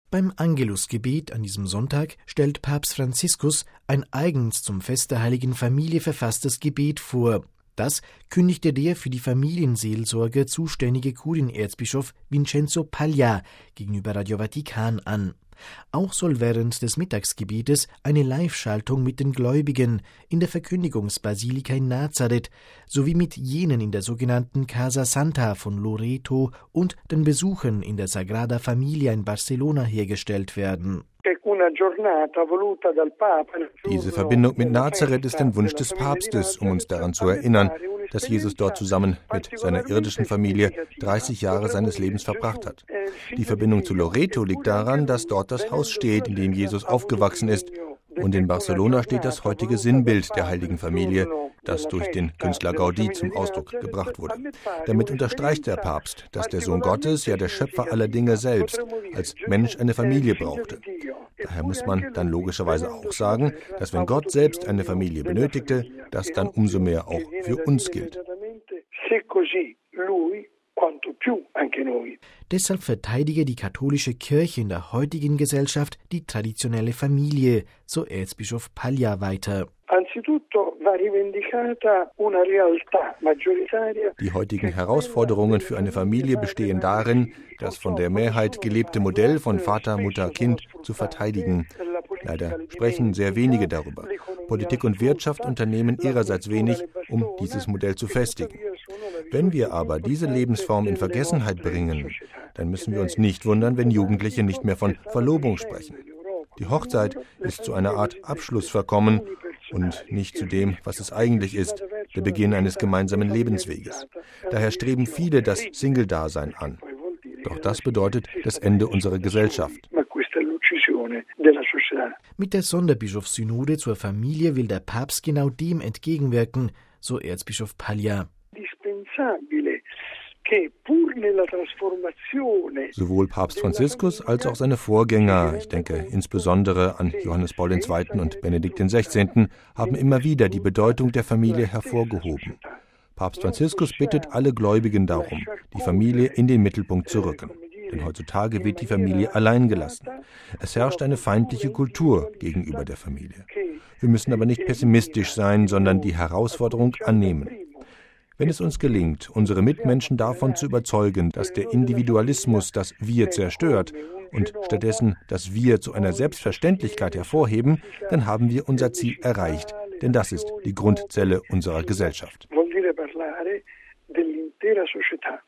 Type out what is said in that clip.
Beim Angelusgebet an diesem Sonntag stellt Papst Franziskus ein eigens zum Fest der Heiligen Familie verfasstes Gebet vor. Das kündigte der für die Familienseelsorge zuständige Kurienerzbischof Vincenzo Paglia gegenüber Radio Vatikan an. Auch soll während des Mittagsgebetes eine Live-Schaltung mit den Gläubigen in der Verkündigungsbasilika in Nazareth sowie mit jenen in der sogenannten Casa Santa von Loreto und den Besuchern in der Sagrada Familia in Barcelona hergestellt werden. Diese Verbindung mit Nazareth ist ein Wunsch des Papstes, um uns daran zu erinnern, dass Jesus dort zusammen mit seiner irdischen Familie 30 Jahre seines Lebens verbracht hat. Die Verbindung zu Loreto liegt daran, dass dort das Haus steht, in dem Jesus aufgewachsen ist. Und in Barcelona steht das heutige Sinnbild der Heiligen Familie, das durch den Künstler Gaudí zum Ausdruck gebracht wurde. Damit unterstreicht der Papst, dass der Sohn Gottes, ja der Schöpfer aller Dinge selbst, als Mensch eine Familie brauchte. Daher muss man dann logischerweise auch sagen, dass wenn Gott selbst eine Familie benötigte, das dann umso mehr auch für uns gilt. Deshalb verteidige die katholische Kirche in der heutigen Gesellschaft die traditionelle Familie, so Erzbischof Paglia weiter. Die heutigen Herausforderungen für eine Familie bestehen darin, das von der Mehrheit gelebte Modell von Vater, Mutter, Kind zu verteidigen. Leider sprechen sehr wenige darüber. Politik und Wirtschaft unternehmen ihrerseits wenig, um dieses Modell zu festigen. Wenn wir aber diese Lebensform in Vergessenheit bringen, dann müssen wir uns nicht wundern, wenn Jugendliche nicht mehr von Verlobung sprechen. Die Hochzeit ist zu einer Art Abschluss verkommen und nicht zu dem, was es eigentlich ist, der Beginn eines gemeinsamen Lebensweges. Daher streben viele das Single-Dasein an. Doch das bedeutet das Ende unserer Gesellschaft. Mit der Sonderbischofssynode zur Familie will der Papst genau dem entgegenwirken, so Erzbischof Paglia. Sowohl Papst Franziskus als auch seine Vorgänger, ich denke insbesondere an Johannes Paul II. Und Benedikt XVI., haben immer wieder die Bedeutung der Familie hervorgehoben. Papst Franziskus bittet alle Gläubigen darum, die Familie in den Mittelpunkt zu rücken. Denn heutzutage wird die Familie allein gelassen. Es herrscht eine feindliche Kultur gegenüber der Familie. Wir müssen aber nicht pessimistisch sein, sondern die Herausforderung annehmen. Wenn es uns gelingt, unsere Mitmenschen davon zu überzeugen, dass der Individualismus das Wir zerstört und stattdessen das Wir zu einer Selbstverständlichkeit hervorheben, dann haben wir unser Ziel erreicht, denn das ist die Grundzelle unserer Gesellschaft.